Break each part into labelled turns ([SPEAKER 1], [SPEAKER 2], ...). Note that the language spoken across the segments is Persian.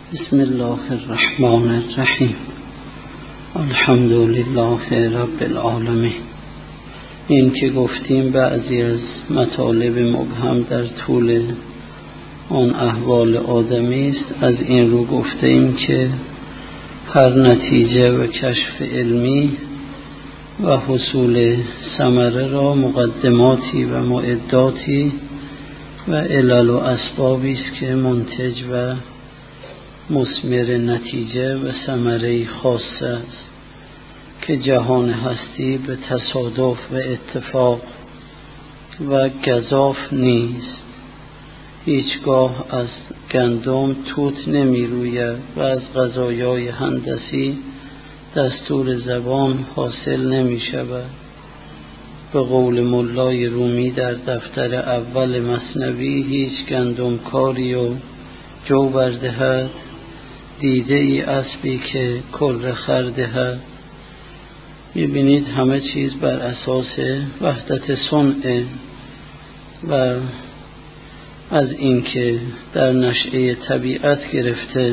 [SPEAKER 1] بسم الله الرحمن الرحیم. الحمد لله رب العالمین. این که گفتیم بعضی از مطالب مبهم در طول آن احوال آدمی است، از این رو گفته ایم که هر نتیجه و کشف علمی و حصول ثمره را مقدماتی و معداتی و علل و اسبابی است که منتج و مثمر نتیجه و ثمره خاص است که جهان هستی به تصادف و اتفاق و گزاف نیست. هیچگاه از گندم توت نمی روید و از غذایای هندسی دستور زبان حاصل نمی شود. به قول ملای رومی در دفتر اول مثنوی: هیچ گندم کاری و جو بردهد، دیده ای اسبی که کر خردهد. میبینید همه چیز بر اساس وحدت صنع و از اینکه در نشأه طبیعت گرفته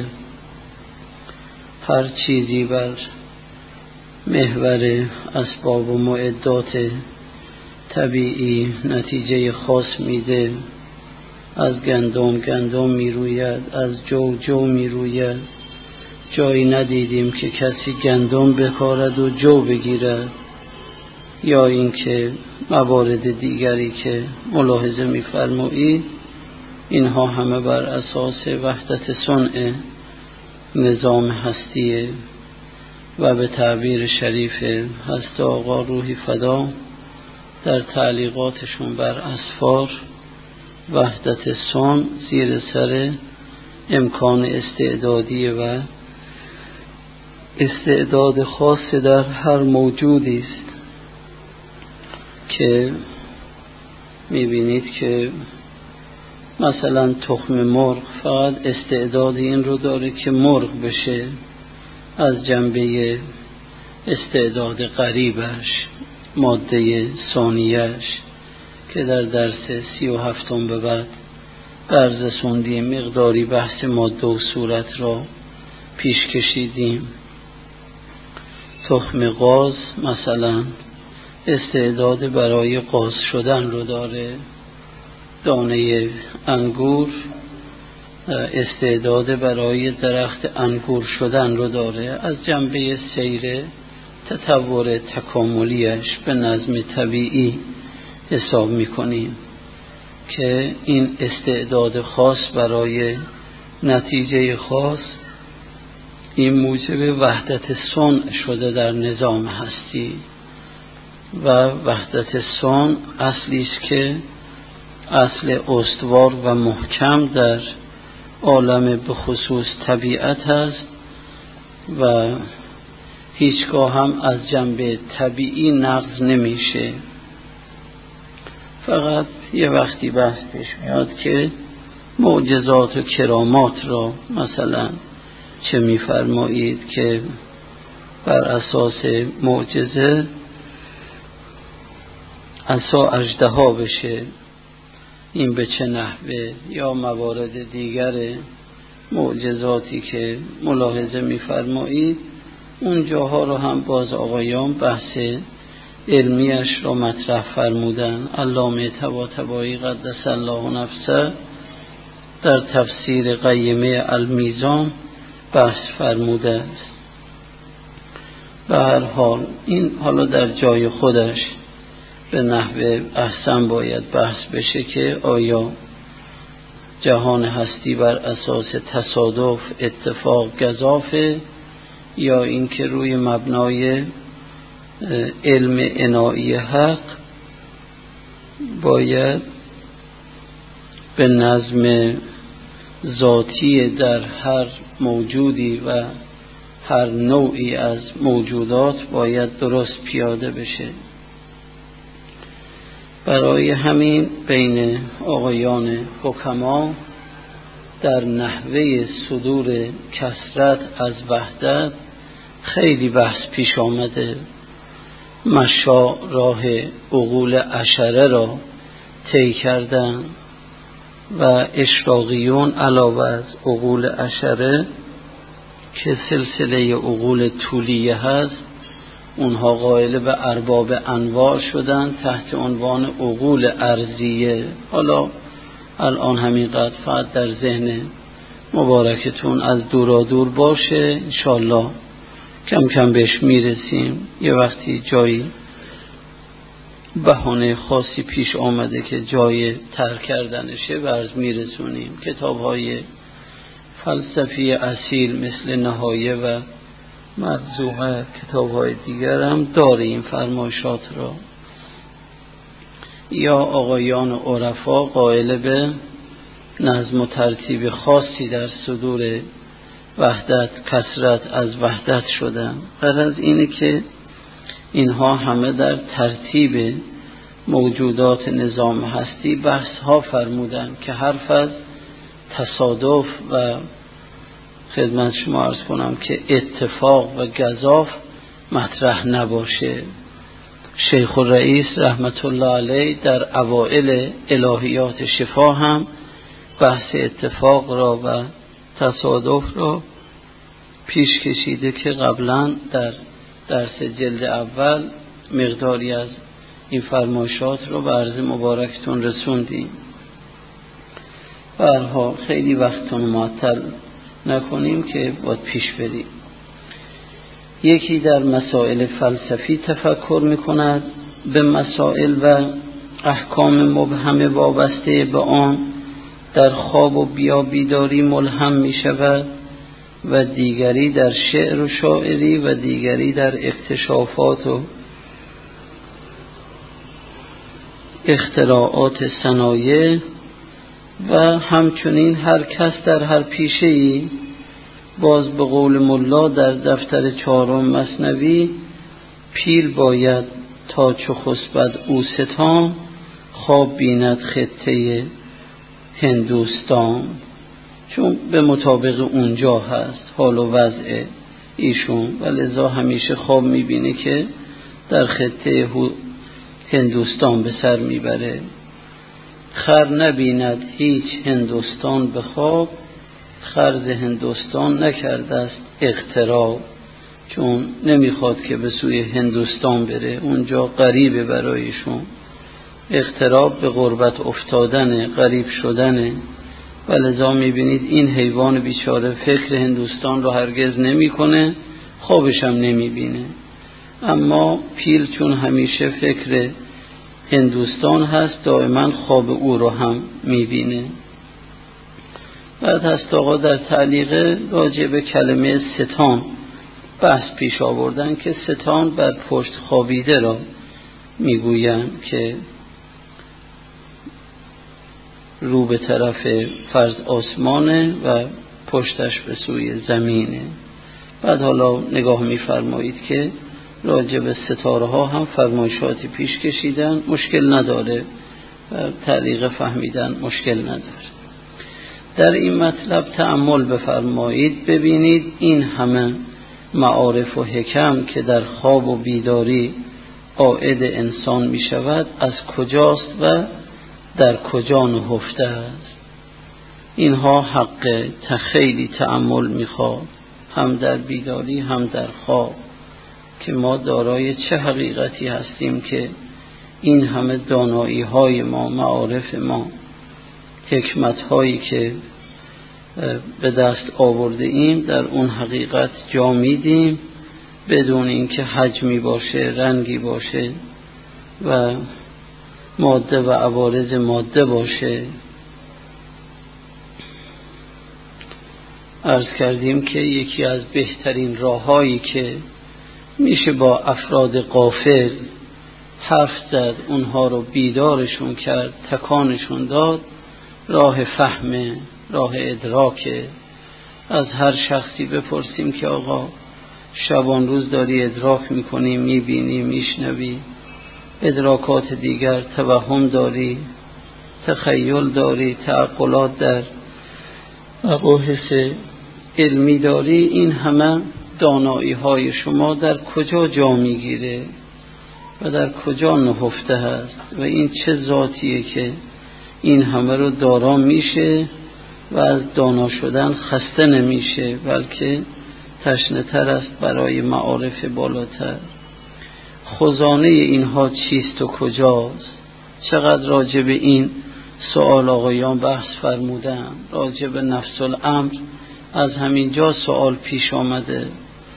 [SPEAKER 1] هر چیزی بر محور اسباب و معدات طبیعی نتیجه خاص میده. از گندم میروید، از جو میروید. جایی ندیدیم که کسی گندم بکارد و جو بگیرد، یا اینکه موارد دیگری که ملاحظه می‌فرمایید. اینها همه بر اساس وحدت صنع نظام هستیه و به تعبیر شریف حضرت آقا روحی فدا در تعلیقاتشون بر اسفار، وحدت صنع زیر سر امکان استعدادی و استعداد خاص در هر موجودی است که میبینید که مثلا تخم مرغ فقط استعداد این رو داره که مرغ بشه از جنبه استعداد قریبش، ماده ثانیه‌اش که در درس 37 به بعد بررسوندیم. مقداری بحث ماده و صورت را پیش کشیدیم. تخم قاز مثلا استعداد برای قاز شدن رو داره. دانه انگور استعداد برای درخت انگور شدن رو داره. از جنبه سیر تطور تکاملیش به نظم طبیعی حساب میکنیم که این استعداد خاص برای نتیجه خاص این موجب وحدت صنع شده در نظام هستی. و وحدت صنع اصلی است که اصل استوار و محکم در عالم به خصوص طبیعت است و هیچگاه هم از جنبه طبیعی نقض نمیشه. فقط یه وقتی بحث پیش میاد که معجزات و کرامات را مثلا چه میفرمایید که بر اساس معجزه عصا اژدها بشه، این به چه نحوه، یا موارد دیگر معجزاتی که ملاحظه میفرمایید. اون جاها رو هم باز آقایان بحث علمیش را مطرح فرمودن. علامه طباطبایی قدس الله نفسه در تفسیر قیمه المیزان بحث فرموده است. به هر حال این حالا در جای خودش به نحو احسن باید بحث بشه که آیا جهان هستی بر اساس تصادف، اتفاق، گزافه، یا اینکه روی مبنای علم عنایی حق باید به نظم ذاتی در هر موجودی و هر نوعی از موجودات باید درست پیاده بشه. برای همین بین آقایان حکما در نحوه صدور کثرت از وحدت خیلی بحث پیش آمده. مشا راه عقول عشره را طی کردن و اشراقیون علاوه از عقول عشره که سلسله عقول طولیه هست، اونها قائل به ارباب انواع شدن تحت عنوان عقول ارضیه. حالا الان همینقدر فقط در ذهن مبارکتون از دورادور باشه، انشالله کم کم بهش میرسیم. یه وقتی جایی بهانه خاصی پیش آمده که جای ترک کردنشه برز میرسونیم. کتاب های فلسفی اصیل مثل نهایه و منظومه، کتاب های دیگر هم داره این فرمایشات را. یا آقایان عرفا قائل به نظم و ترتیب خاصی در صدور وحدت، کثرت از وحدت شدن. غرض اینه که اینها همه در ترتیب موجودات نظام هستی بحث ها فرمودن که حرف از تصادف و خدمت شما عرض کنم که اتفاق و گزاف مطرح نباشه. شیخ الرئیس رحمت الله علیه در اوائل الهیات شفا هم بحث اتفاق را و تصادف را پیش کشیده که قبلا در درس جلد اول مقداری از این فرمایشات رو به عرض مبارکتون رسوندیم. برها خیلی وقتون معطل نکنیم که باید پیش بریم. یکی در مسائل فلسفی تفکر میکند به مسائل و احکام مبهم وابسته به آن در خواب و بیداری ملهم میشود و دیگری در شعر و شاعری و دیگری در اکتشافات و اختراعات صنایع و همچنین هر کس در هر پیشه‌ای. باز به قول ملا در دفتر 4 مثنوی پیل باید تا چو خسبد او ستام خواب بیند خطه هندوستان، چون به مطابق اونجا هست حال و وضع ایشون و لذا همیشه خواب میبینه که در خطه هندوستان به سر میبره. خر نبیند هیچ هندوستان به خواب، خرز هندوستان نکرده است اغتراب، چون نمیخواد که به سوی هندوستان بره، اونجا غریبه برایشون. اغتراب به غربت افتادن، غریب شدن و لذا میبینید این حیوان بیچاره فکر هندوستان رو هرگز نمیکنه، خوابش هم نمیبینه. اما پیل چون همیشه فکر هندوستان هست دائما خواب او رو هم میبینه. بعد هست آقا در تعلیق راجع به کلمه ستان بحث پیش آوردن که ستان بر پشت خوابیده را میگویند که رو به طرف فرض آسمانه و پشتش به سوی زمینه. بعد حالا نگاه میفرمایید که راجع به ستاره ها هم فرمایشاتی پیش کشیدن، مشکل نداره و تعلیق فهمیدن مشکل نداره. در این مطلب تأمل بفرمایید، ببینید این همه معارف و حکم که در خواب و بیداری عائد انسان می شود از کجاست و در کجا نهفته است. اینها حق خیلی تأمل می خواد، هم در بیداری هم در خواب، که ما دارای چه حقیقتی هستیم که این همه دانایی های ما، معارف ما، حکمت هایی که به دست آورده ایم در اون حقیقت جا میدیم بدون اینکه حجمی باشه، رنگی باشه و ماده و عوارض ماده باشه. عرض کردیم که یکی از بهترین راههایی که میشه با افراد غافل حرف زد، اونها رو بیدارشون کرد، تکانشون داد، راه فهم، راه ادراک. از هر شخصی بپرسیم که آقا شبان روز داری ادراک میکنی، میبینی، میشنوی، ادراکات دیگر توهم داری، تخیل داری، تعقلات در مباحث علمی داری، این همه دانایی های شما در کجا جا میگیره و در کجا نهفته هست و این چه ذاتیه که این همه رو دارا میشه و از دانا شدن خسته نمیشه، بلکه تشنه تر است برای معارف بالاتر. خزانه اینها چیست و کجاست؟ چقدر راجع به این سوال آقایان بحث فرمودن. راجع به نفس الامر از همینجا سوال پیش آمده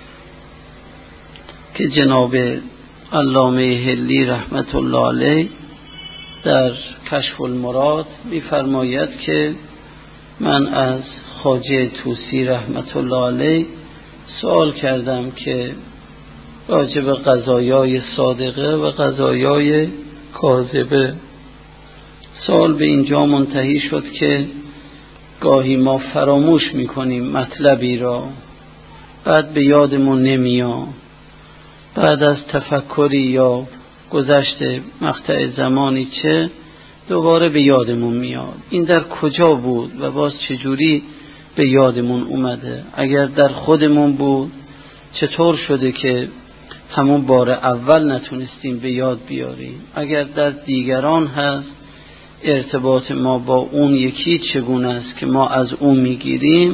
[SPEAKER 1] که جناب علامه حلی رحمت الله علیه در کشف المراد می‌فرماید که من از خواجه طوسی رحمت الله علیه سوال کردم که راجع به قضایای صادقه و قضایای کاذبه. سوال به اینجا منتهی شد که گاهی ما فراموش میکنیم مطلبی را، بعد به یادمون نمیاد، بعد از تفکری یا گذشت مقطع زمانی چه دوباره به یادمون میاد این در کجا بود و باز چجوری به یادمون اومده. اگر در خودمون بود چطور شده که همون بار اول نتونستیم به یاد بیاریم؟ اگر در دیگران هست ارتباط ما با اون یکی چگونه است که ما از اون میگیریم؟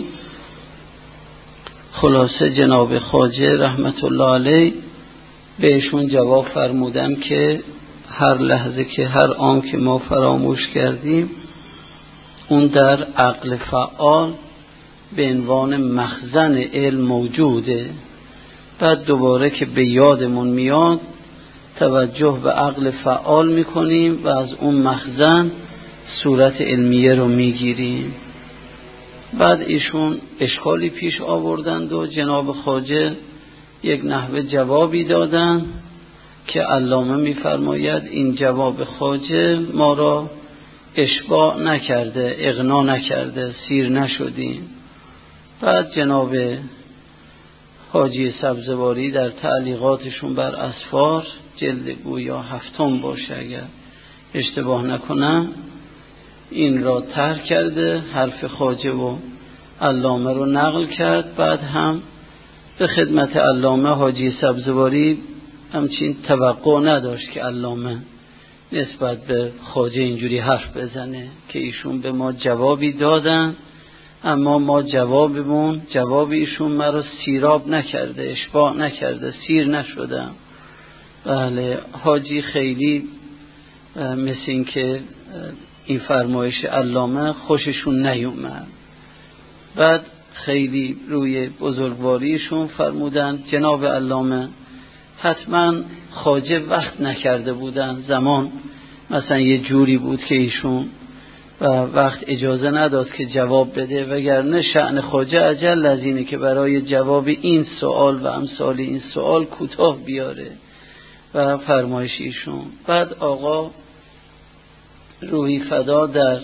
[SPEAKER 1] خلاصه جناب خواجه رحمت الله علیه بهشون جواب فرمودن که هر لحظه که هر آن که ما فراموش کردیم اون در عقل فعال به عنوان مخزن علم موجوده. بعد دوباره که به یادمون میاد توجه به عقل فعال میکنیم و از اون مخزن صورت علمیه رو میگیریم. بعد ایشون اشکالی پیش آوردند و جناب خواجه یک نحوه جوابی دادن که علامه میفرماید این جواب خواجه ما را اشباع نکرده، اغنا نکرده، سیر نشدیم. بعد جناب حاجی سبزواری در تعلیقاتشون بر اسفار جلد گویا 7 باشه اگر اشتباه نکنم این را طرح کرده، حرف خواجه و علامه رو نقل کرد. بعد هم به خدمت علامه حاجی سبزواری همچین توقع نداشت که علامه نسبت به خواجه اینجوری حرف بزنه که ایشون به ما جوابی دادن، اما ما جواب ایشون مرا سیراب نکرده، اشباع نکرده، سیر نشدم. بله حاجی خیلی مثل این که این فرمایش علامه خوششون نیومد. بعد خیلی روی بزرگواریشون فرمودن جناب علامه حتما خواجه وقت نکرده بودن، زمان مثلا یه جوری بود که ایشون و وقت اجازه نداد که جواب بده، وگرنه شأن خواجه اجل از اینه که برای جواب این سوال و امثال این سوال کوتاه بیاره و فرمایش ایشون. بعد آقا روحی فدا در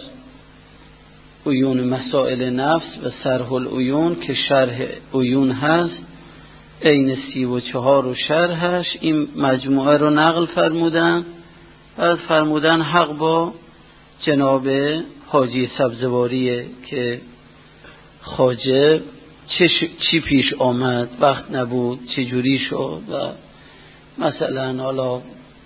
[SPEAKER 1] عیون مسائل نفس و صرح العیون که شرح عیون هست عین 34 و شرحش این مجموعه رو نقل فرمودن. بعد فرمودن حق با جناب حاجی سبزواریه که خواجه چی پیش آمد، وقت نبود، چجوری شد و مثلا حالا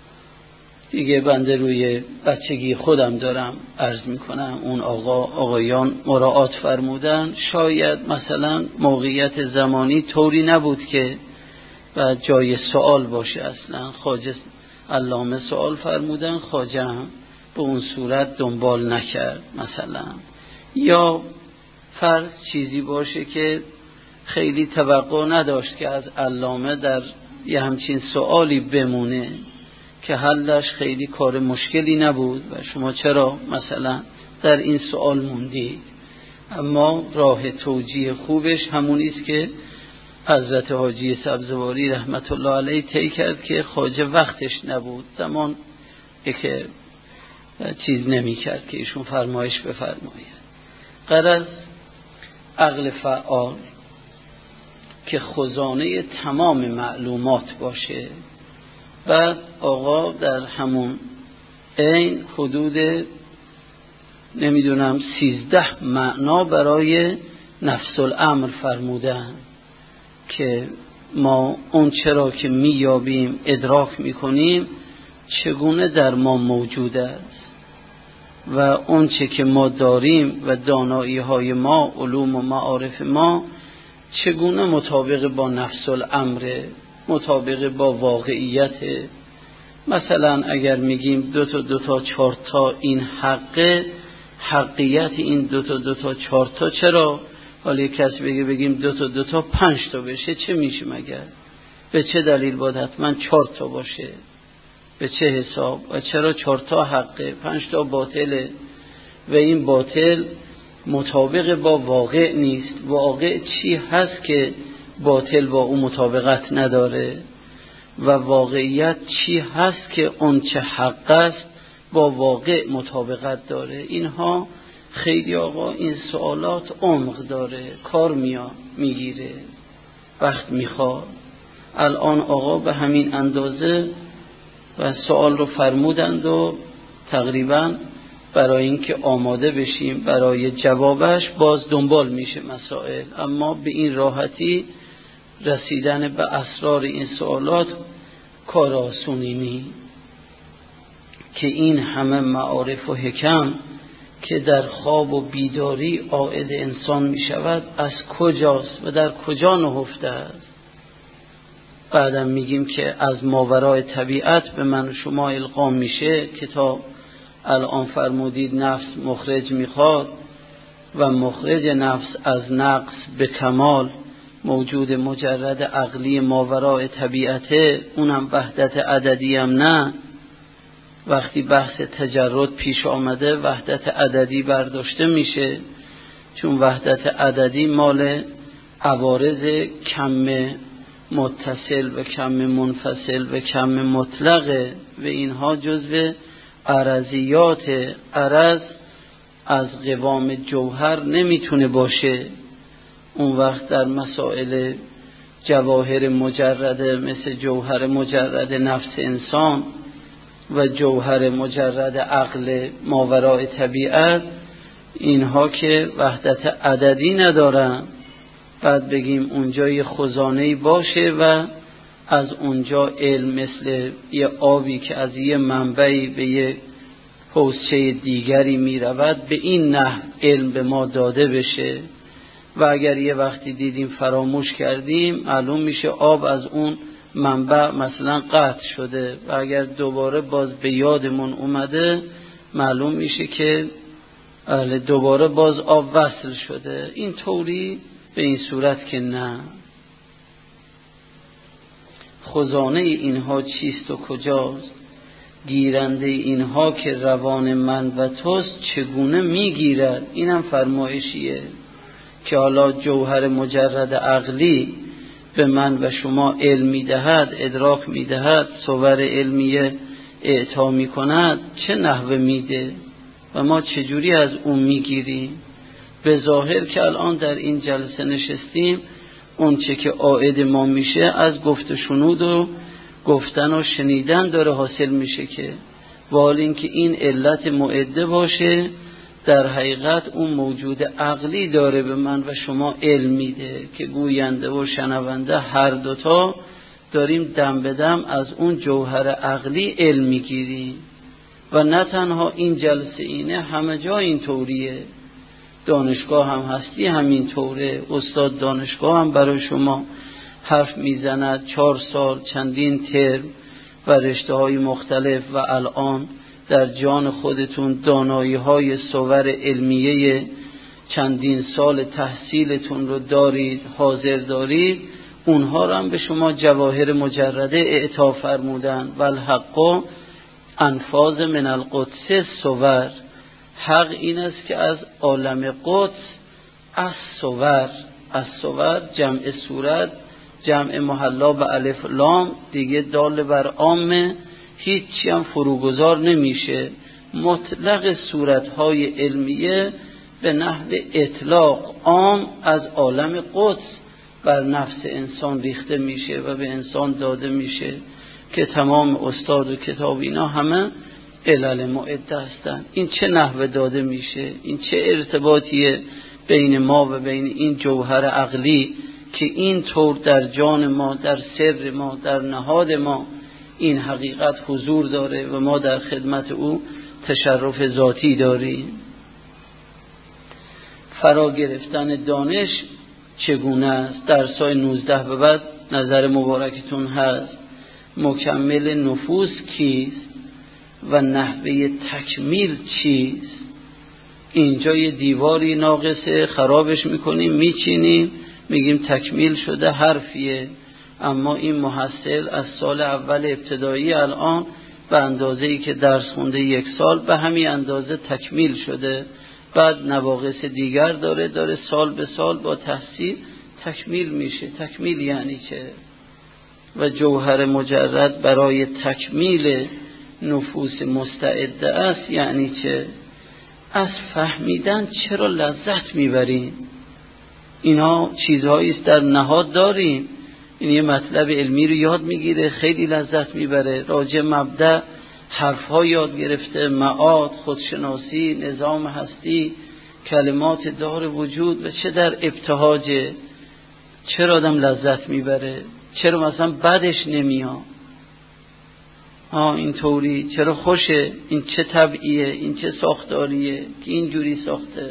[SPEAKER 1] دیگه بنده روی بچگی خودم دارم عرض میکنم اون آقایان مراعات فرمودن، شاید مثلا موقعیت زمانی طوری نبود که و جای سوال باشه. اصلا خواجه علامه سوال فرمودن، خواجه هم به اون صورت دنبال نکرد مثلا، یا فرض چیزی باشه که خیلی توقع نداشت که از علامه در یه همچین سوالی بمونه که حلش خیلی کار مشکلی نبود و شما چرا مثلا در این سوال موندید. اما راه توجیه خوبش همونی است که حضرت حاجی سبزواری رحمت الله علیه طی کرد که خواجه وقتش نبود، زمان که چیز نمی کرد که ایشون فرمایش بفرماید. غرض عقل فعال که خزانه تمام معلومات باشه. بعد آقا در همون این حدود نمیدونم 13 معنا برای نفس الامر فرمودن که ما اون چرا که میابیم ادراک میکنیم چگونه در ما موجود است و اون چه که ما داریم و دانایی های ما علوم و معارف ما چگونه مطابق با نفس الامر، مطابق با واقعیت. مثلا اگر میگیم دو تا چهار تا این حقه، حقیقت این دو تا چهار تا چرا؟ حالا کسی بگیم دو تا 5 تا بشه چه میشه مگر؟ به چه دلیل باید حتما 4 تا باشه؟ به چه حساب؟ و چرا 4 تا حقه 5 تا باطله؟ و این باطل مطابق با واقع نیست. واقع چی هست که باطل با اون مطابقت نداره؟ و واقعیت چی هست که اون چه حق است با واقع مطابقت داره؟ اینها خیلی آقا این سوالات عمق داره، کار میگیره، وقت میخواد. الان آقا به همین اندازه و سوال رو فرمودند و تقریبا برای اینکه آماده بشیم برای جوابش باز دنبال میشه مسائل، اما به این راحتی رسیدن به اسرار این سوالات کار آسونی نی که این همه معارف و حکم که در خواب و بیداری عائد انسان می شود از کجاست و در کجا نهفته است. بعدم میگیم که از ماورای طبیعت به من و شما القا میشه. کتاب الان فرمودید نفس مخرج میخواد و مخرج نفس از نقص به کمال موجود مجرد عقلی ماورای طبیعته، اونم وحدت عددی هم نه. وقتی بحث تجرد پیش آمده وحدت عددی برداشته میشه، چون وحدت عددی مال عوارض کم متصل و کم منفصل و کم مطلقه و اینها جزو عرضیات. عرض از قوام جوهر نمیتونه باشه. اون وقت در مسائل جواهر مجرده مثل جوهر مجرد نفس انسان و جوهر مجرد عقل ماورای طبیعت، اینها که وحدت عددی ندارن، بعد بگیم اونجا یه خزانه‌ای باشه و از اونجا علم مثل یه آبی که از یه منبعی به یه حوضچه دیگری می رود به این نحو علم به ما داده بشه. و اگر یه وقتی دیدیم فراموش کردیم معلوم میشه آب از اون منبع مثلا قطع شده و اگر دوباره باز به یادمون اومده معلوم میشه که دوباره باز آب وصل شده. این طوری به این صورت که نه. خزانه اینها چیست و کجاست؟ گیرنده اینها که روان من و توست چگونه میگیرد؟ اینم فرمایشیه که حالا جوهر مجرد عقلی به من و شما علم میدهد، ادراک میدهد، صور علمیه اعطا میکند، چه نحوه میده و ما چجوری از اون میگیریم؟ به ظاهر که الان در این جلسه نشستیم اون چه که عائد ما میشه از گفت و شنود و گفتن و شنیدن داره حاصل میشه، که ولی اینکه این علت معده باشه در حقیقت اون موجود عقلی داره به من و شما علم میده که گوینده و شنونده هر دوتا داریم دم به دم از اون جوهر عقلی علم میگیریم. و نه تنها این جلسه اینه، همه جا این طوریه. دانشگاه هم هستی همین طوره. استاد دانشگاه هم برای شما حرف میزند 4 سال چندین ترم و رشته های مختلف و الان در جان خودتون دانایی های صور علمیه چندین سال تحصیلتون رو دارید، حاضر دارید، اونها رو هم به شما جواهر مجرده اعطا فرمودن. و الحق انفاذ من القدس صور. حق این است که از عالم قدس از صور جمع صورت، جمع محلا به الف لام دیگه دال بر عامه، هیچی هم فروگذار نمیشه. مطلق صورتهای علمیه به نحو اطلاق عام از عالم قدس بر نفس انسان ریخته میشه و به انسان داده میشه که تمام استاد و کتاب اینا همه علل معده هستن. این چه نحوه داده میشه؟ این چه ارتباطیه بین ما و بین این جوهر عقلی که این طور در جان ما، در سر ما، در نهاد ما این حقیقت حضور داره و ما در خدمت او تشرف ذاتی داریم. فرا گرفتن دانش چگونه است. درسای 19 به بعد نظر مبارکتون هست. مکمل نفوس کیست و نحوه تکمیل چیست؟ اینجا یه دیواری ناقصه، خرابش میکنیم، میچینیم، میگیم تکمیل شده، حرفیه. اما این محصل از سال اول ابتدایی الان به اندازه‌ای که درس خونده 1 سال به همین اندازه تکمیل شده، بعد نواقص دیگر داره سال به سال با تحصیل تکمیل میشه. تکمیل یعنی چه؟ و جوهر مجرد برای تکمیل نفوس مستعده است یعنی چه؟ از فهمیدن چرا لذت میبریم. اینا چیزهایی است در نهاد داریم. این یه مطلب علمی رو یاد میگیره، خیلی لذت میبره، راجع مبدأ حرفها یاد گرفته، معاد، خودشناسی، نظام هستی، کلمات دار وجود و چه در ابتهاجه. چرا آدم لذت میبره؟ چرا مثلا بدش نمیاد؟ این طوری چرا خوشه؟ این چه طبعیه؟ این چه ساختاریه که اینجوری ساخته؟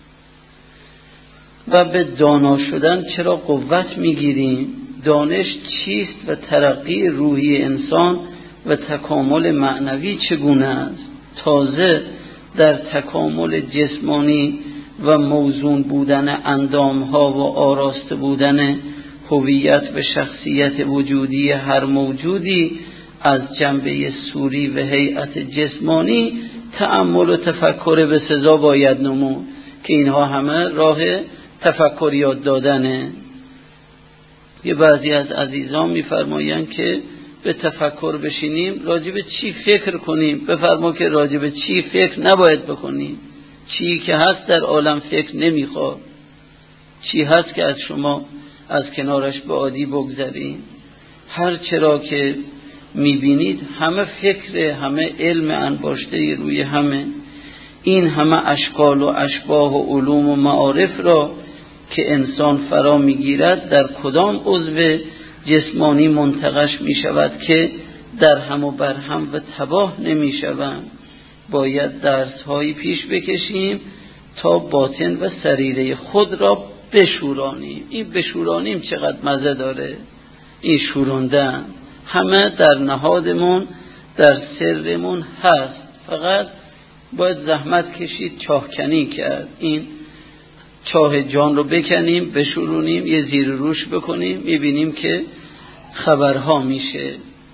[SPEAKER 1] و به دانا شدن چرا قوت میگیریم؟ دانش چیست و ترقی روحی انسان و تکامل معنوی چگونه است؟ تازه در تکامل جسمانی و موزون بودن اندامها و آراسته بودن هویت و شخصیت وجودی هر موجودی از جنبه صوری و هیئت جسمانی تأمل و تفکر به سزا باید نمود که اینها همه راه تفکر یاد دادنه. یه بعضی از عزیزان میفرمایند که به تفکر بشینیم راجع به چی فکر کنیم؟ بفرما که راجع به چی فکر نباید بکنیم. چی که هست در عالم فکر نمیخواد. چی هست که از شما از کنارش به عادی بگذاریم. هر چرا که میبینید همه فکر، همه علم انباشته روی همه. این همه اشکال و اشباه و علوم و معارف را که انسان فرا میگیرد در کدام عضو جسمانی منتقش میشود که در هم و بر هم و تباه نمیشوند. باید درس‌هایی پیش بکشیم تا باطن و سریره خود را بشورانیم. این بشورانیم چقدر مزه داره. این شوروندن همه در نهادمون، در سرمون هست. فقط باید زحمت کشید، چاهکنی کرد. این چاه جان رو بکنیم، بشورونیم، یه زیر روش بکنیم، میبینیم که خبرها میشه.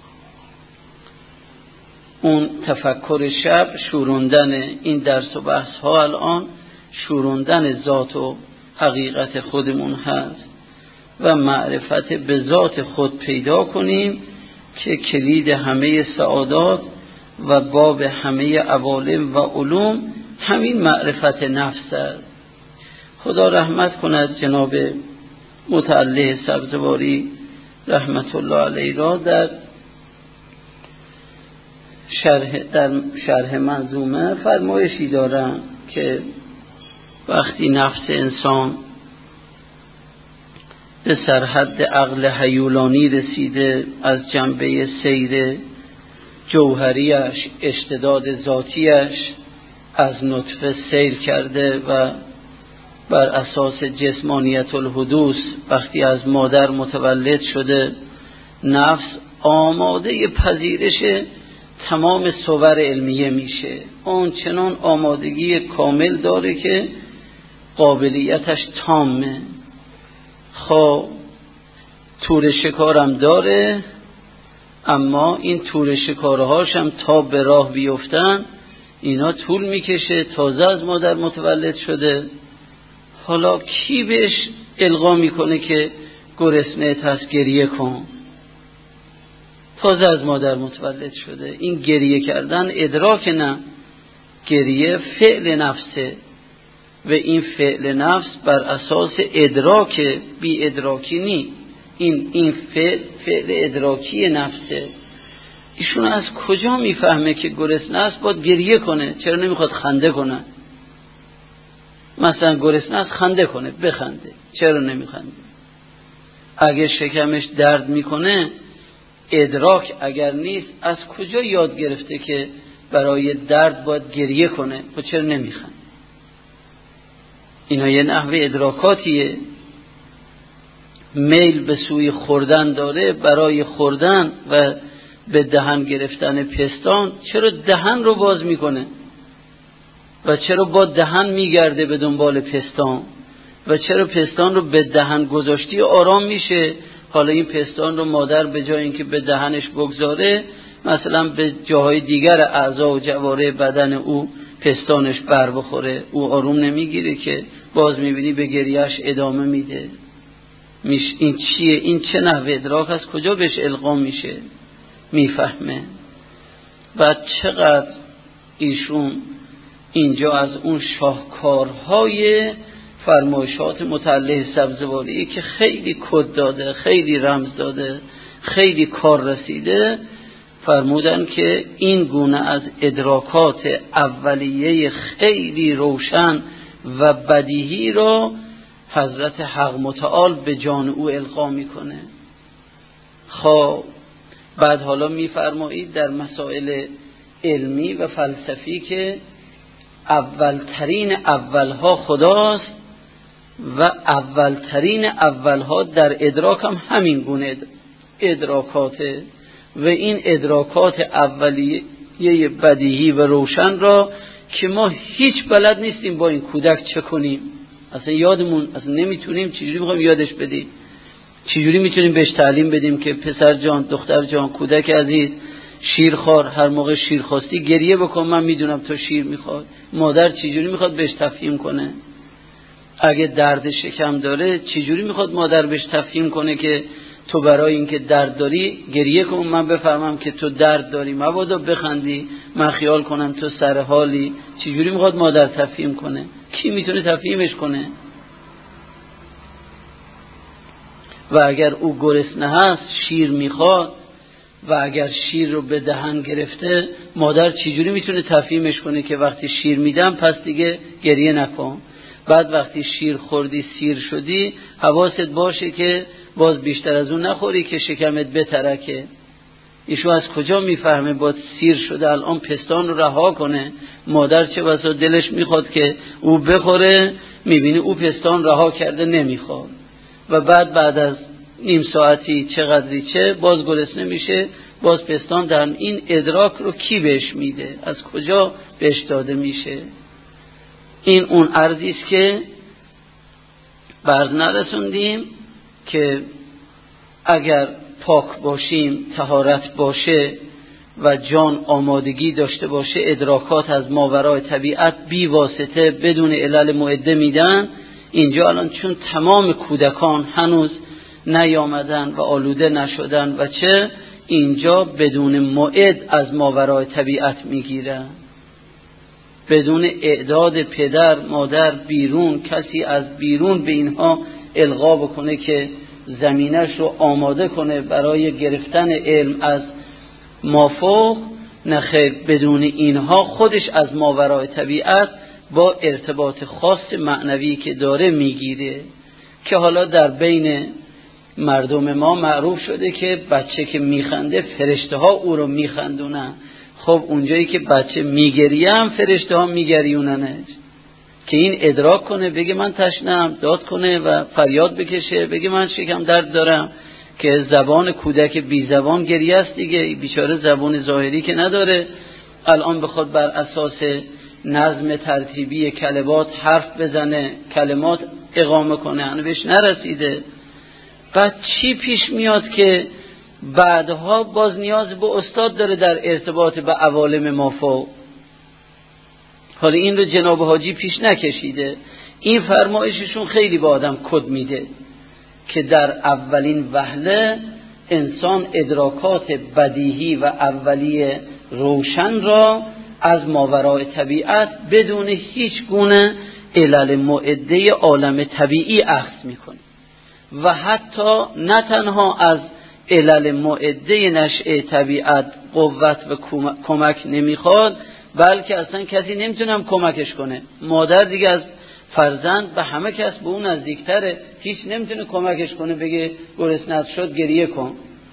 [SPEAKER 1] اون تفکر شب شوروندن این درس و بحث ها الان شوروندن ذات و حقیقت خودمون هست و معرفت به ذات خود پیدا کنیم که کلید همه سعادات و باب همه عوالم و علوم همین معرفت نفس است. خدا رحمت کند جناب متعلی سبزواری رحمت الله علیه را در شرح منظومه فرمایشی دارم که وقتی نفس انسان به سرحد عقل هیولانی رسیده، از جنبه سیر جوهریش، اشتداد ذاتیش از نطفه سیر کرده و بر اساس جسمانیت الحدوث وقتی از مادر متولد شده، نفس آماده پذیرش تمام صور علمیه میشه. اون چنان آمادگی کامل داره که قابلیتش تامه. خب تور شکارم داره، اما این تور شکارهاش هم تا به راه بیفتن اینا طول میکشه. تازه از مادر متولد شده، حالا کی بهش القا میکنه که گرسنه هست گریه کن؟ تازه از مادر متولد شده. این گریه کردن ادراک نه، گریه فعل نفسه و این فعل نفس بر اساس ادراک، بی ادراکی نی. این فعل ادراکی نفسه. ایشون از کجا میفهمه که گرسنه است باید گریه کنه؟ چرا نمیخواد خنده کنه؟ مثلا گرسنه است خنده کنه، بخنده، چرا نمیخنده؟ اگه شکمش درد میکنه، ادراک اگر نیست، از کجا یاد گرفته که برای درد باید گریه کنه؟ خب چرا نمیخنده؟ اینا یه نحوه ادراکاتیه. میل به سوی خوردن داره، برای خوردن و به دهن گرفتن پستان چرا دهن رو باز میکنه و چرا با دهن میگرده به دنبال پستان و چرا پستان رو به دهن گذاشتی آرام میشه؟ حالا این پستان رو مادر به جای اینکه به دهنش بگذاره مثلا به جاهای دیگر اعضا و جوارح بدن او پستانش بر بخوره، او آروم نمیگیره که باز میبینی به گریهش ادامه میده. این چیه؟ این چه نحوه ادراک از کجا بهش القا میشه؟ میفهمه. و چقدر ایشون اینجا از اون شاهکارهای فرمایشات متعلق سبزواری که خیلی کد داده، خیلی رمز داده، خیلی کار رسیده، فرمودن که این گونه از ادراکات اولیه خیلی روشن و بدیهی را حضرت حق متعال به جان او القا میکنه. خب بعد حالا میفرمایید در مسائل علمی و فلسفی که اولترین اولها خداست و اولترین اولها در ادراک هم همین گونه ادراکاته و این ادراکات اولیه بدیهی و روشن را که ما هیچ بلد نیستیم با این کودک چه کنیم، اصلا یادمون اصلا نمیتونیم، چجوری میخوایم یادش بدیم، چجوری میتونیم بهش تعلیم بدیم که پسر جان، دختر جان، کودک عزیز، شیرخوار، هر موقع شیر خواستی گریه بکن، من میدونم تو شیر میخواد. مادر چجوری میخواد بهش تفهیم کنه؟ اگه درد شکم داره چجوری میخواد مادر بهش تفهیم کنه که تو برای اینکه درد داری گریه کن، من بفهمم که تو درد داری، مبادا بخندی من خیال کنم تو سر حالی. چجوری میخواد مادر تفهیم کنه؟ کی میتونه تفهیمش کنه؟ و اگر او گرسنه هست شیر میخواد و اگر شیر رو به دهن گرفته، مادر چجوری میتونه تفهیمش کنه که وقتی شیر میدم پس دیگه گریه نکن، بعد وقتی شیر خوردی سیر شدی حواست باشه که باز بیشتر از اون نخوری که شکمت بترکه. ایشو از کجا میفهمه باید سیر شده الان پستان رو رها کنه؟ مادر چه بسا دلش میخواد که او بخوره، میبینی او پستان رها کرده نمیخواد و بعد از نیم ساعتی چقدری چه باز گرسنه میشه، باز پستان دهن. این ادراک رو کی بهش میده؟ از کجا بهش داده میشه؟ این اون ارزی است که برز نرسوندیم که اگر پاک باشیم، طهارت باشه و جان آمادگی داشته باشه، ادراکات از ماورای طبیعت بی واسطه بدون علل معده میدن. اینجا الان چون تمام کودکان هنوز نیامدن و آلوده نشدن و چه اینجا بدون موعد از ماورای طبیعت میگیرن، بدون اعداد پدر مادر بیرون، کسی از بیرون به اینها القا بکنه که زمینش رو آماده کنه برای گرفتن علم از مافوق. نخیر، بدون اینها خودش از ماورای طبیعت با ارتباط خاص معنوی که داره میگیره، که حالا در بین مردم ما معروف شده که بچه که میخنده فرشته ها او رو میخندونن. خب اونجایی که بچه میگریم فرشته ها میگریوننش که این ادراک کنه، بگه من تشنم، داد کنه و فریاد بکشه، بگه من شکم درد دارم، که زبان کودک بی زبان گریه است دیگه، بیچاره زبان ظاهری که نداره، الان بخواد بر اساس نظم ترتیبی کلمات حرف بزنه، کلمات اقامه کنه، هنوز بهش نرسیده. بعد چی پیش میاد که بعدها باز نیاز به استاد داره در ارتباط به عوالم مافوق. حالا این رو جناب حاجی پیش نکشیده. این فرمایششون خیلی به آدم کد میده که در اولین وهله انسان ادراکات بدیهی و اولیه روشن را از ماورای طبیعت بدون هیچ گونه علل معده عالم طبیعی اخذ میکنه و حتی نه تنها از علل معده نشأه طبیعت قوت و کمک نمیخواد، بلکه اصلا کسی نمیتونم کمکش کنه. مادر دیگه از فرزند به همه کس به اون نزدیکتره، هیچ نمیتونه کمکش کنه، بگه گرسنه‌ات شد گریه کن،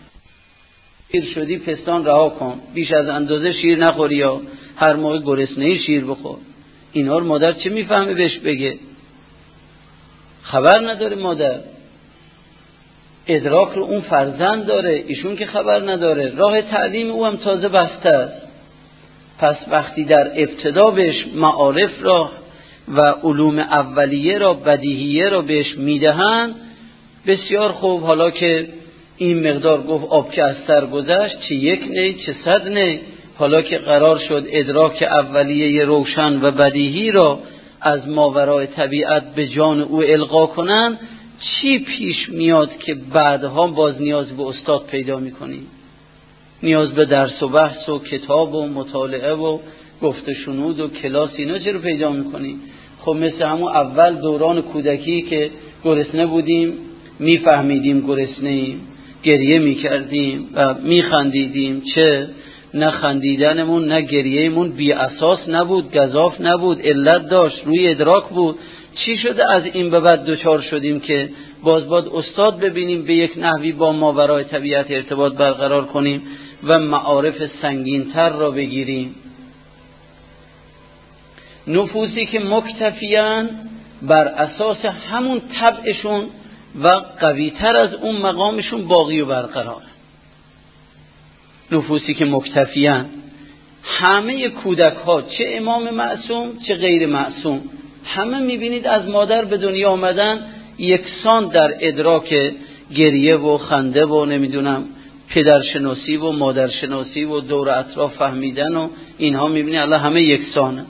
[SPEAKER 1] شیر شدی پستان رها کن، بیش از اندازه شیر نخوری یا هر موقع گرسنه‌ای شیر بخور. اینا رو مادر چه میفهمه بهش بگه؟ خبر نداره مادر. ادراک رو اون فرزند داره، ایشون که خبر نداره. راه تعلیم او هم تازه بسته است. پس وقتی در ابتدا بهش معارف را و علوم اولیه را، بدیهیه را بهش میدهن، بسیار خوب. حالا که این مقدار گفت آب که از سر گذشت، چه یک نی چه صد نی. حالا که قرار شد ادراک اولیه روشن و بدیهی را از ماورای طبیعت به جان او القا کنن، چی پیش میاد که بعدها باز نیاز به استاد پیدا میکنیم؟ نیاز به درس و بحث و کتاب و مطالعه و گفت شنود و کلاس، اینا چرا پیدا میکنیم؟ خب مثل همون اول دوران کودکی که گرسنه بودیم، میفهمیدیم گرسنه ایم، گریه میکردیم و میخندیدیم. چه نه خندیدنمون نه گریهمون بی اساس نبود، گزاف نبود، علت داشت، روی ادراک بود. چی شده از این به بعد دوچار شدیم که باز استاد ببینیم، به یک نحوی با ماورای طبیعت ارتباط برقرار کنیم و معارف سنگین‌تر را بگیریم؟ نفوسی که مکتفیان بر اساس همون طبعشون و قوی‌تر از اون مقامشون باقی و برقرار. نفوسی که مکتفیان، همه کودک ها، چه امام معصوم چه غیر معصوم، همه میبینید از مادر به دنیا آمدن یکسان در ادراک گریه و خنده و نمیدونم پدرشناسی و مادرشناسی و دور اطراف فهمیدن و اینها، میبینید الله همه یکسانه.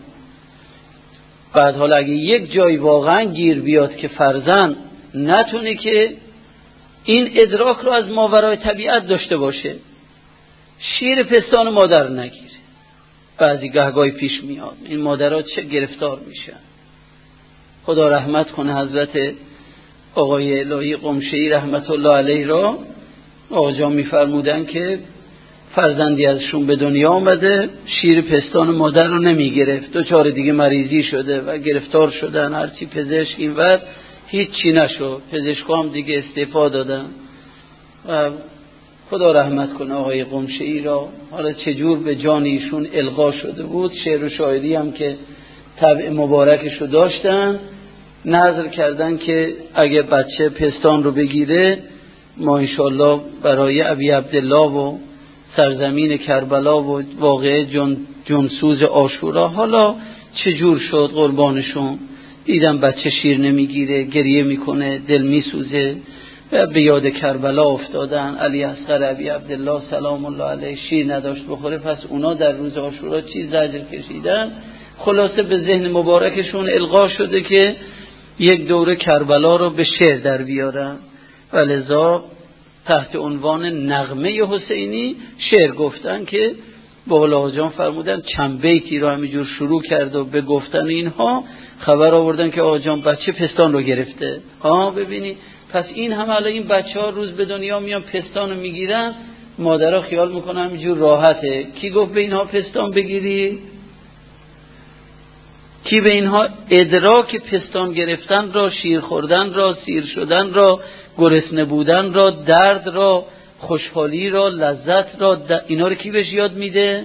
[SPEAKER 1] بعد حالا اگه یک جای واقعا گیر بیاد که فرزند نتونه که این ادراک رو از ماورای طبیعت داشته باشه، شیر پستان مادر نگیره، بعضی گهگاهی پیش میاد، این مادرها چه گرفتار میشن. خدا رحمت کنه حضرت آقای الهی قمشه‌ای رحمت الله علیه را. آقا جان میفرمودن که فرزندی ازشون به دنیا آمده، شیر پستان مادر رو نمیگرفت، دوچار دیگه مریضی شده و گرفتار شدن، هرچی پزشک اینور هیچی نشد، پزشکا هم دیگه استعفا دادن. و خدا رحمت کنه آقای قمشه‌ای را. حالا چجور به جان ایشون القا شده بود، شعر و شاعری هم که طبع مبارکشو داشتن، نظر کردن که اگه بچه پستان رو بگیره ما انشالله برای ابی عبدالله و سرزمین کربلا و واقعه جنسوز عاشورا. حالا چجور شد قربانشون، دیدم بچه شیر نمیگیره، گریه میکنه، دل میسوزه و به یاد کربلا افتادن. علی اصغر ابی عبدالله سلام الله علیه شیر نداشت بخوره، پس اونا در روز عاشورا چی زجر کشیدن. خلاصه به ذهن مبارکشون القا شده که یک دوره کربلا رو به شعر در بیارن و لذا تحت عنوان نغمه حسینی شعر گفتن که بالا جان فرمودن چند بیتی رو همینجور شروع کرد و به گفتن اینها خبر آوردن که آقا جان بچه پستان رو گرفته. ببینی پس این هم الان این بچه ها روز به دنیا میان پستان رو میگیرن، مادرها خیال میکنن همینجور راحته. کی گفت به اینها پستان بگیری؟ کی به اینها ادراک پستان گرفتن را، شیر خوردن را، سیر شدن را، گرسنه بودن را، درد را، خوشحالی را، لذت را، اینا رو کی بهش یاد میده؟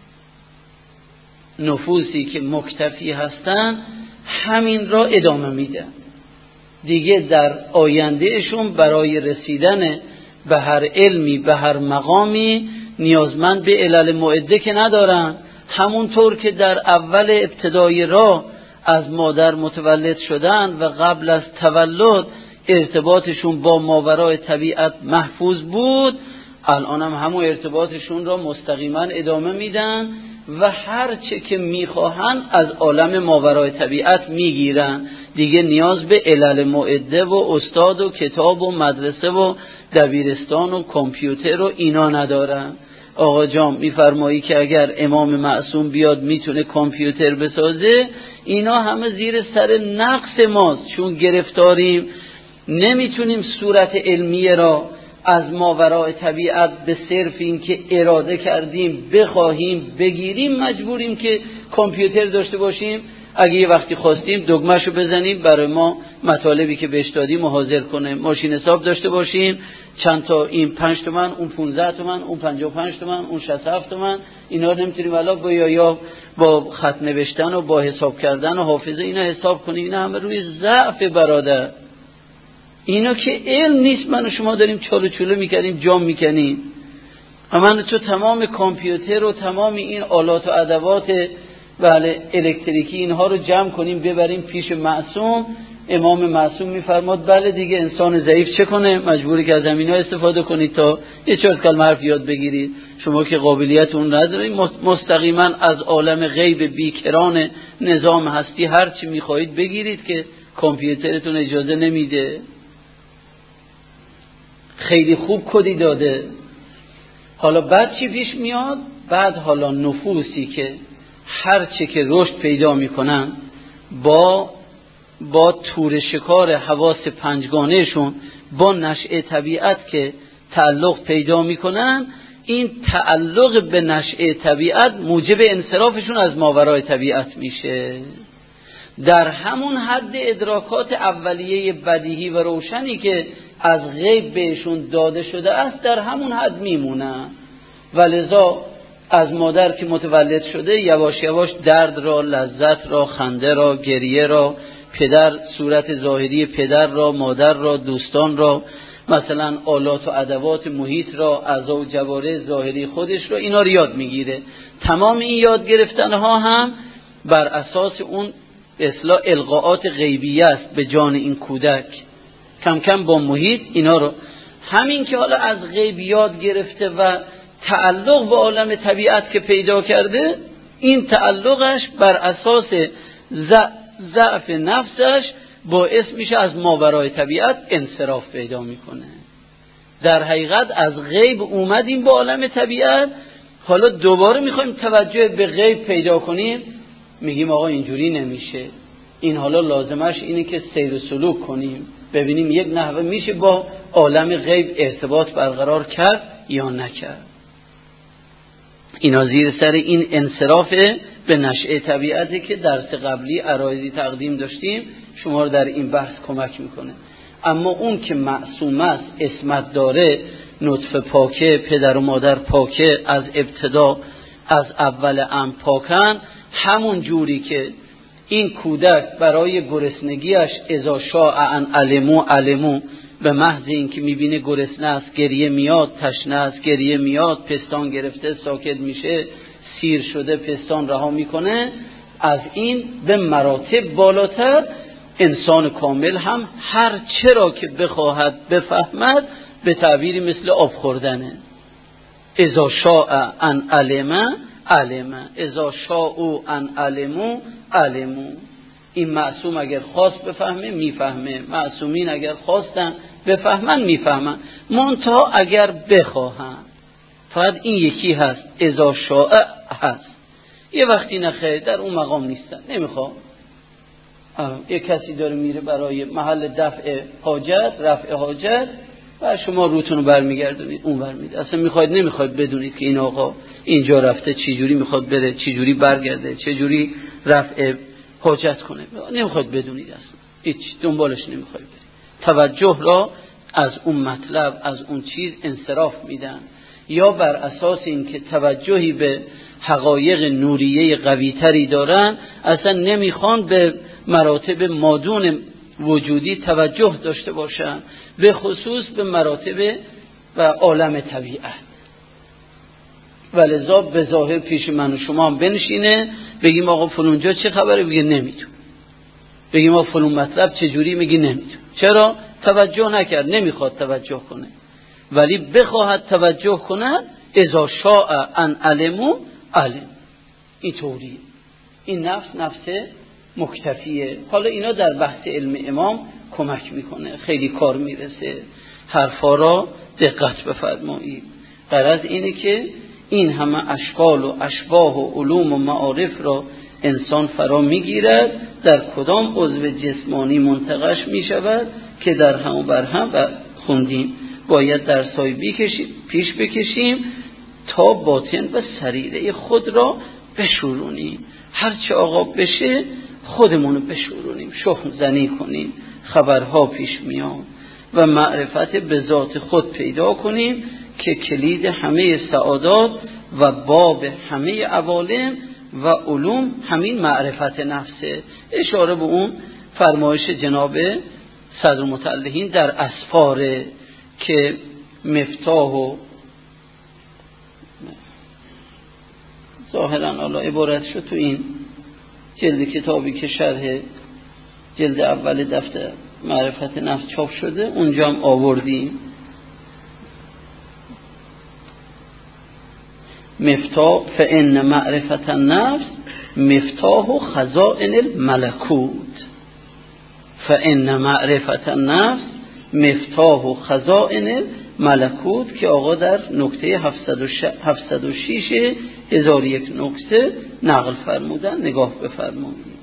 [SPEAKER 1] نفوسی که مکتفی هستن همین را ادامه میدن دیگه. در آیندهشون برای رسیدن به هر علمی، به هر مقامی نیازمند به علل معده که ندارن. همونطور که در اول ابتدای راه از مادر متولد شدن و قبل از تولد ارتباطشون با ماورای طبیعت محفوظ بود، الان هم همون ارتباطشون را مستقیما ادامه میدن و هر چه که میخواهن از عالم ماورای طبیعت میگیرن. دیگه نیاز به علل معده و استاد و کتاب و مدرسه و دبیرستان و کامپیوتر و اینا ندارن. آقا جان میفرمایی که اگر امام معصوم بیاد میتونه کامپیوتر بسازه، اینا همه زیر سر نقص ماست، چون گرفتاریم، نمیتونیم صورت علمیه را از ماورای طبیعت به صرف این که اراده کردیم بخواهیم بگیریم مجبوریم که کامپیوتر داشته باشیم. اگه یه وقتی خواستیم دکمه‌شو بزنیم برای ما مطالبی که بهش دادیم حاضر کنه. ماشین حساب داشته باشیم، چند تا این 5 تومن، اون 15 تومن، اون 55 تومن، اون 67 تومن، اینا رو نمیتونیم والا یا با خط نوشتن و با حساب کردن و حافظه اینا حساب کنیم. اینا همه روی ضعف برادر. اینا که علم نیست، من و شما داریم چالو چولو میکنیم، جام میکنیم. من تو تمام کامپیوتر و تمام این آلات و ادوات الکتریکی اینها رو جمع کنیم ببریم پیش معصوم، امام معصوم میفرماد بله دیگه، انسان ضعیف چه کنه؟ مجبوری که از همینا استفاده کنید تا یه 4 کلمه حرف یاد بگیرید. شما که قابلیت اون ندارید، مستقیما از عالم غیب بیکران نظام هستی هر چی میخواهید بگیرید که کامپیوترتون اجازه نمیده. خیلی خوب کدی داده. حالا بعد چی پیش میاد؟ بعد حالا نفوسی که هر چی که رشد پیدا میکنن با تور شکار حواس پنجگانهشون با نشأه طبیعت که تعلق پیدا میکنن، این تعلق به نشأه طبیعت موجب انصرافشون از ماورای طبیعت میشه. در همون حد ادراکات اولیه بدیهی و روشنی که از غیب بهشون داده شده است در همون حد میمونن. ولذا از مادر که متولد شده یواش یواش درد را، لذت را، خنده را، گریه را، پدر، صورت ظاهری پدر را، مادر را، دوستان را، مثلا آلات و ادوات محیط را، اعضا و جوارح ظاهری خودش را، اینا رو یاد میگیره. تمام این یاد گرفتنها هم بر اساس اون اصلاح القاءات غیبیه است به جان این کودک. کم کم با محیط اینا رو، همین که حالا از غیب یاد گرفته و تعلق به عالم طبیعت که پیدا کرده، این تعلقش بر اساس ضعف نفسش باعث میشه از ماورای طبیعت انصراف پیدا میکنه. در حقیقت از غیب اومدیم با عالم طبیعت، حالا دوباره میخوایم توجه به غیب پیدا کنیم، میگیم آقا اینجوری نمیشه، این حالا لازمش اینه که سیر و سلوک کنیم، ببینیم یک نحوه میشه با عالم غیب ارتباط برقرار کرد یا نکرد. اینا زیر سر این انصراف به نشأه طبیعتی که درس قبلی عرایضی تقدیم داشتیم شما رو در این بحث کمک میکنه. اما اون که معصوم است، عصمت داره، نطفه پاکه، پدر و مادر پاکه، از ابتدا از اول امر پاکن، همون جوری که این کودک برای گرسنگیش اذا شاء ان علمو به محض این که میبینه گرسنه است گریه میاد، تشنه است گریه میاد، پستان گرفته ساکت میشه، سیر شده پستان رها میکنه، از این به مراتب بالاتر انسان کامل هم هر چرا که بخواهد بفهمد به تعبیری مثل آب خوردنه. اذا شاء ان علم اذا شاء ان علمو. این معصوم اگر خواست بفهمه میفهمه، معصومین اگر خواستن بفهمن میفهمن، منتها اگر بخواهن. فقط این یکی هست، اذا شاء هست. یه وقتی نخیر در اون مقام نیستن، نمیخوام. یک کسی داره میره برای محل دفع حاجت، رفع حاجت، و شما روتون رو برمیگردونید اون برمیده، اصلا میخواید نمیخواید بدونید که این آقا اینجا رفته چجوری میخواد بره، چجوری برگرده، چجوری رفع حاجت کنه، نمیخواید بدونید، اصلا هیچ دنبالش نمیخواید برید. توجه را از اون مطلب، از اون چیز انصراف میدن، یا بر اساس اینکه توجهی به حقایق نوریه قویتری دارن اصلا نمیخوان به مراتب مادون وجودی توجه داشته باشن، به خصوص به مراتب و عالم طبیعت. ولذا به ظاهر پیش من و شما هم بنشینه بگیم آقا فلونجا چه خبره، بگه نمیتون. بگیم آقا فلون مطلب چجوری، میگی نمیتون. چرا؟ توجه نکرد، نمیخواد توجه کنه. ولی بخواهد توجه کند، اذا شاء ان علم. این طوریه. این نفس مکتفیه. حالا اینا در بحث علم امام کمک میکنه، خیلی کار میرسه. حرفا را دقت بفرمایید. غرض اینه که این همه اشکال و اشباه و علوم و معارف را انسان فرا میگیرد، در کدام عضو جسمانی منتقش میشود که در هم بر هم خوندیم. باید درسای پیش بکشیم تا باطن و سریره خود را بشورونیم. هرچه آقا بشه خودمونو بشورونیم، شخم زنی کنیم، خبرها پیش میاد و معرفت به ذات خود پیدا کنیم که کلید همه سعادات و باب همه عوالم و علوم همین معرفت نفسه. اشاره به اون فرمایش جناب صدر متعلقین در اسفاره که مفتاح و ظاهرا حالا عبارت شد تو این جلد کتابی که شرح جلد اول دفتر معرفت نفس چاپ شده اونجا هم آوردیم. مفتاح فإن معرفت النفس مفتاح خزائن الملکوت، فإن معرفت النفس مفتاح خزائن الملکوت که آقا در نکته 706 1001 نکته نقل فرمودن. نگاه بفرمایید.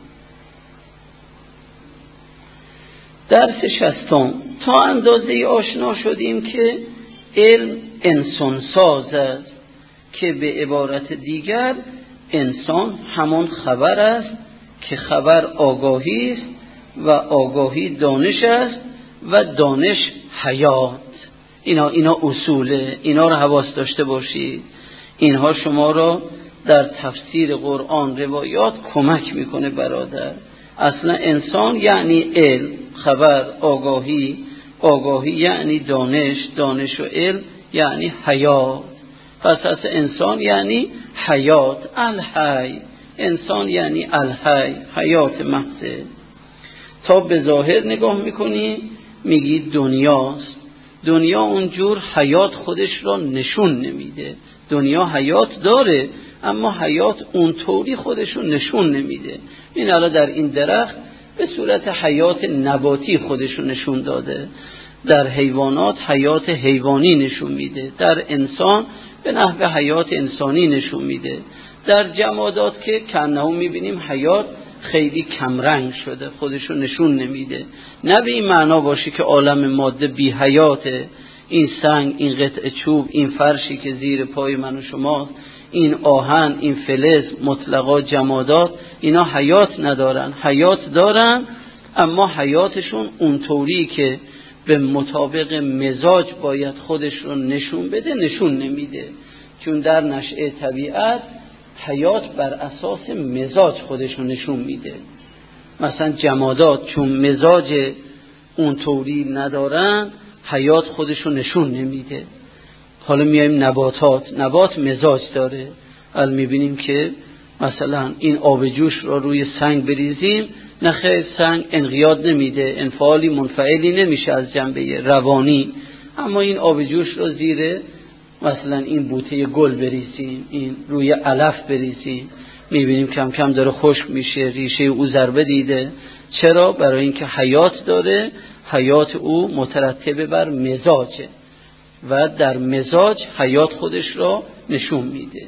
[SPEAKER 1] درس 60 تا اندازه آشنا شدیم که علم انسان ساز است، که به عبارت دیگر انسان همان خبر است که خبر آگاهی است و آگاهی دانش است و دانش حیات. اینا اصوله، اینا رو حواس داشته باشید. اینها شما را در تفسیر قرآن روایات کمک میکنه برادر. اصلا انسان یعنی علم، خبر، آگاهی، آگاهی یعنی دانش، دانش و علم یعنی حیات. پس اصلا انسان یعنی حیات، الحی. انسان یعنی الحی، حیات محضه. تا به ظاهر نگاه میکنی میگی دنیاست. دنیا اونجور حیات خودش را نشون نمیده. دنیا حیات داره اما حیات اونطوری خودش رو نشون نمیده. این الان در این درخت به صورت حیات نباتی خودش رو نشون داده، در حیوانات حیات حیوانی نشون میده، در انسان به نحو حیات انسانی نشون میده، در جمادات که کنه میبینیم حیات خیلی کمرنگ شده خودش رو نشون نمیده. نه به این معنا باشه که عالم ماده بی حیاته. این سنگ، این قطعه چوب، این فرشی که زیر پای من و شماست، این آهن، این فلز، مطلقا جمادات، اینا حیات ندارن. حیات دارن اما حیاتشون اونطوری که به مطابق مزاج باید خودش رو نشون بده نشون نمیده. چون در نشأه طبیعت حیات بر اساس مزاج خودش رو نشون میده. مثلا جمادات چون مزاج اونطوری ندارن حیات خودش رو نشون نمیده. حالا میایم نبات مزاج داره. حالا میبینیم که مثلا این آب جوش رو روی سنگ بریزیم، نخیر سنگ انقیاد نمیده، انفعالی منفعلی نمیشه از جنبه روانی. اما این آب جوش رو زیر مثلا این بوته گل بریزیم، این روی علف بریزیم، میبینیم کم کم داره خشک میشه، ریشه او ضربه دیده. چرا؟ برای اینکه حیات داره، حیات او مترتب بر مزاجه و در مزاج حیات خودش را نشون میده.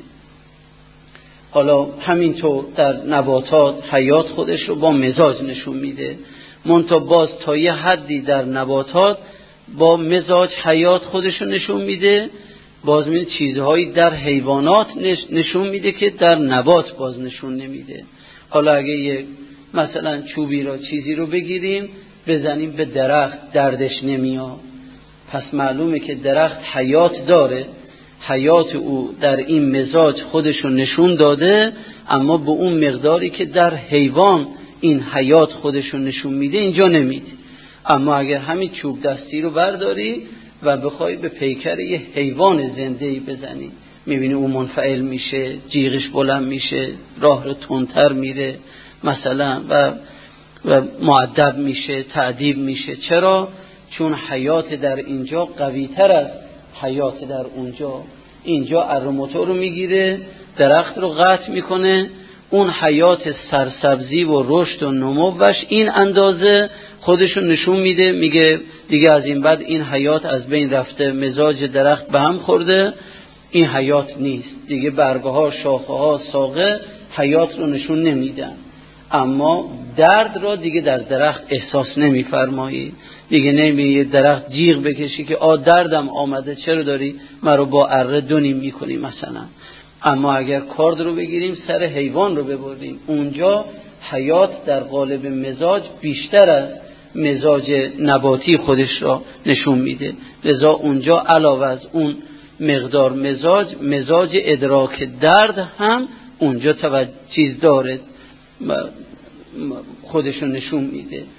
[SPEAKER 1] حالا همینطور در نباتات حیات خودش رو با مزاج نشون میده. منتها باز تا یه حدی در نباتات با مزاج حیات خودش رو نشون میده، باز میده چیزهایی در حیوانات نشون میده که در نبات باز نشون نمیده. حالا اگه یک مثلا چوبی رو چیزی رو بگیریم بزنیم به درخت دردش نمیاد، پس معلومه که درخت حیات داره، حیات او در این مزاج خودشو نشون داده، اما به اون مقداری که در حیوان این حیات خودشو نشون میده اینجا نمیده. اما اگر همین چوب دستی رو برداری و بخوای به پیکر یه حیوان زنده‌ای بزنی، میبینی اون منفعل میشه، جیغش بلند میشه، راه رو تندتر میره مثلا و مؤدب میشه، تعذیب میشه. چرا؟ چون حیات در اینجا قوی تر از حیات در اونجا. اینجا ارموتور رو میگیره، درخت رو قطع میکنه، اون حیات سرسبزی و رشد و نموش این اندازه خودشو نشون میده، میگه دیگه از این بعد این حیات از بین رفته، مزاج درخت به هم خورده، این حیات نیست دیگه. برگه ها، شاخه ها، ساقه حیات رو نشون نمیدن. اما درد را دیگه در درخت احساس نمیفرمایی. دیگه نمیگه درخت جیغ بکشی که دردم آمده، چرا داری مرا با اره دونیم میکنی مثلا. اما اگر کارد رو بگیریم سر حیوان رو ببریم، اونجا حیات در قالب مزاج بیشتر از مزاج نباتی خودش را نشون میده. لذا اونجا علاوه از اون مقدار مزاج ادراک درد هم اونجا چیز داره، خودشو نشون میده.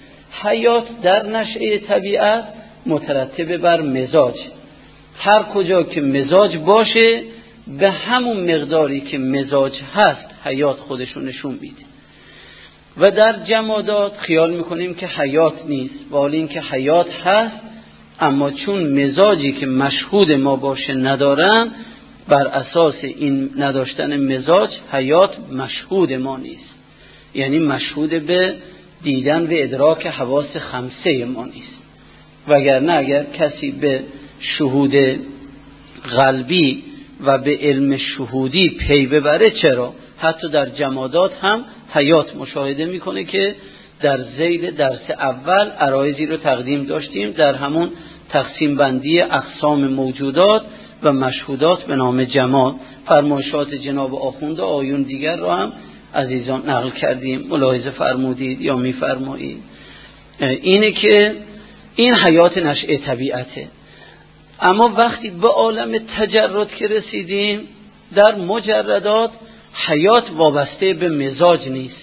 [SPEAKER 1] حیات در نشأه طبیعت مترتب بر مزاج. هر کجا که مزاج باشه به همون مقداری که مزاج هست حیات خودشو نشون میده. و در جمادات خیال میکنیم که حیات نیست، ولی این که حیات هست، اما چون مزاجی که مشهود ما باشه ندارن، بر اساس این نداشتن مزاج حیات مشهود ما نیست، یعنی مشهود به دیدن و ادراک حواس خمسه ما نیست. وگرنه اگر کسی به شهود قلبی و به علم شهودی پی ببره، چرا؟ حتی در جمادات هم حیات مشاهده میکنه که در ذیل درس اول عرایضی رو تقدیم داشتیم در همون تقسیم بندی اقسام موجودات و مشهودات به نام جماد. فرمایشات جناب آخوند و آیون دیگر رو هم عزیزان نقل کردیم، ملاحظه فرمودید یا میفرمایید. اینه که این حیات نشأه طبیعته. اما وقتی به عالم تجرد که رسیدیم، در مجردات حیات وابسته به مزاج نیست،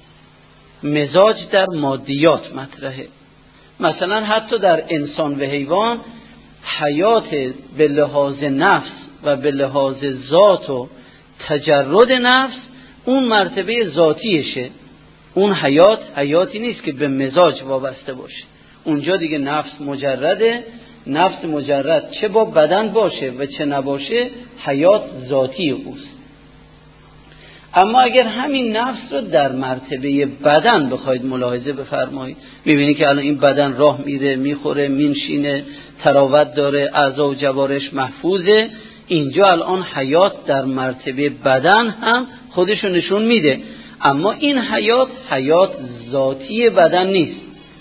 [SPEAKER 1] مزاج در مادیات مطرحه. مثلا حتی در انسان و حیوان حیات به لحاظ نفس و به لحاظ ذات و تجرد نفس اون مرتبه ذاتیشه. اون حیاتی نیست که به مزاج وابسته باشه. اونجا دیگه نفس مجرده، نفس مجرد چه با بدن باشه و چه نباشه حیات ذاتی اوست. اما اگر همین نفس رو در مرتبه بدن بخواید ملاحظه بفرمایید، میبینی که الان این بدن راه میره، میخوره، مینشینه، تراوت داره، اعضا و جوارش محفوظه. اینجا الان حیات در مرتبه بدن هم خودشو نشون میده، اما این حیات ذاتی بدن نیست،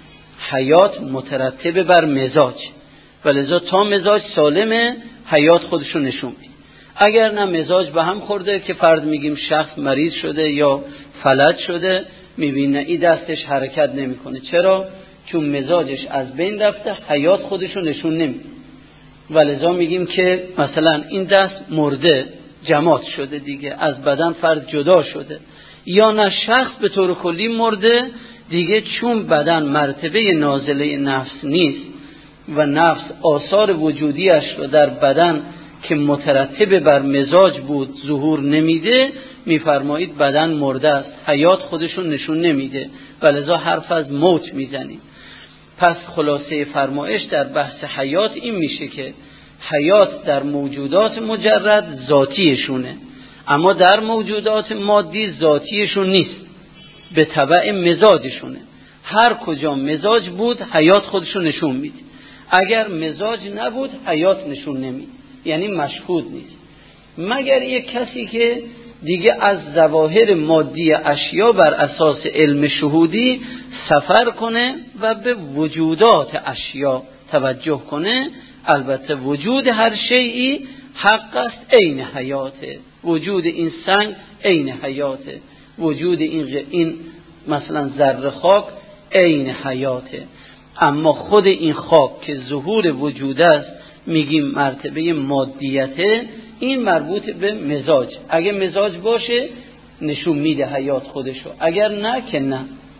[SPEAKER 1] حیات مترتب بر مزاج. ولذا تا مزاج سالمه حیات خودشو نشون میده. اگر نه مزاج به هم خورده که فرض میگیم شخص مریض شده یا فلج شده، میبینه این دستش حرکت نمیکنه. چرا؟ چون مزاجش از بین رفته، حیات خودشو نشون نمیده. ولذا میگیم که مثلا این دست مرده، جماد شده دیگه، از بدن فرد جدا شده. یا نه شخص به طور کلی مرده دیگه، چون بدن مرتبه نازله نفس نیست و نفس آثار وجودیش رو در بدن که مترتب بر مزاج بود ظهور نمیده، میفرمایید بدن مرده است، حیات خودشون نشون نمیده. ولذا حرف از موت میزنیم. پس خلاصه فرمایش در بحث حیات این میشه که حیات در موجودات مجرد ذاتیشونه، اما در موجودات مادی ذاتیشون نیست، به تبع مزاجشونه. هر کجا مزاج بود حیات خودشون نشون میده، اگر مزاج نبود حیات نشون نمیده، یعنی مشهود نیست. مگر یک کسی که دیگه از ظواهر مادی اشیا بر اساس علم شهودی سفر کنه و به وجودات اشیا توجه کنه. البته وجود هر شیئی حق است، عین حیاته. وجود این سنگ عین حیاته، وجود این مثلا ذره خاک عین حیاته. اما خود این خاک که ظهور وجود است میگیم مرتبه مادیته، این مربوط به مزاج. اگه مزاج باشه نشون میده حیات خودشو، اگر نه که نه.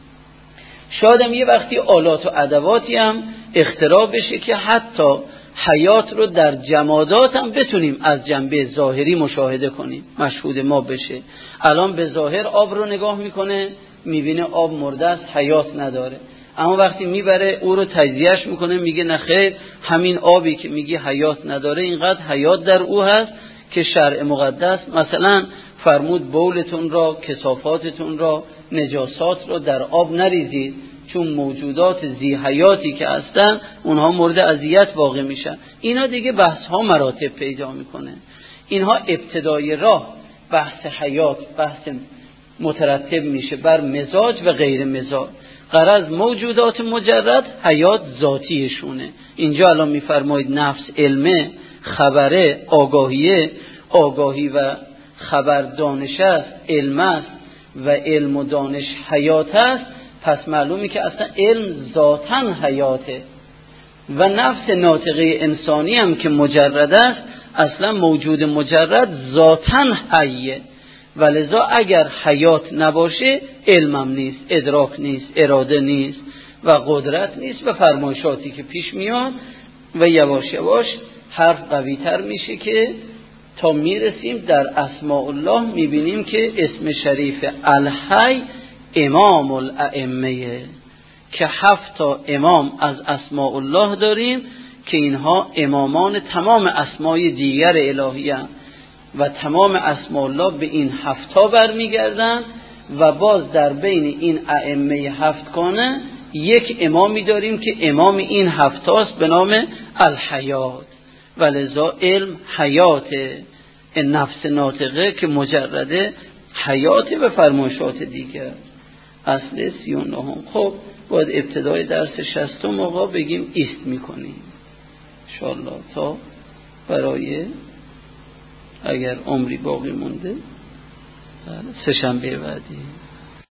[SPEAKER 1] شاید هم یه وقتی آلات و ادواتی هم اختراع بشه که حتی حیات رو در جمادات هم بتونیم از جنبه ظاهری مشاهده کنیم، مشهود ما بشه. الان به ظاهر آب رو نگاه میکنه، میبینه آب مرده است، حیات نداره. اما وقتی میبره او رو تجزیهش میکنه، میگه نه خیر، همین آبی که میگی حیات نداره اینقدر حیات در او هست که شرع مقدس مثلا فرمود بولتون را، کثافاتتون را، نجاسات را در آب نریزید، چون موجودات ذی حیاتی که هستن اونها مورد اذیت واقع میشن. اینا دیگه بحث ها مراتب پیدا میکنه. اینها ابتدای راه بحث حیات، بحث مترتب میشه بر مزاج و غیر مزاج. غرض موجودات مجرد حیات ذاتیشونه. اینجا الان میفرمایید نفس علمه، خبره، آگاهیه، آگاهی و خبر دانش است، علم است و علم و دانش حیات است. پس معلومی که اصلا علم ذاتاً حیاته و نفس ناطقه انسانی هم که مجرد است اصلا موجود مجرد ذاتاً حیه. ولذا اگر حیات نباشه علمم نیست، ادراک نیست، اراده نیست، و قدرت نیست و فرمایشاتی که پیش میاد و یواش یواش حرف قوی تر میشه که تا میرسیم در اسماء الله میبینیم که اسم شریف الحی امام الائمه، که 7 تا امام از اسماء الله داریم که اینها امامان تمام اسمای دیگر الهیه و تمام اسماء الله به این 7 تا برمیگردن و باز در بین این ائمه 7 گانه یک امامی داریم که امام این 7 تاست به نام الحیات، ولذا علم حیات نفس ناطقه که مجرده حیات و فرمایشات دیگر. اصل 39. خب باید ابتدای درس 60 موقع بگیم ایست میکنیم انشاءالله تا برای اگر عمری باقی مونده سه شنبه بعدی.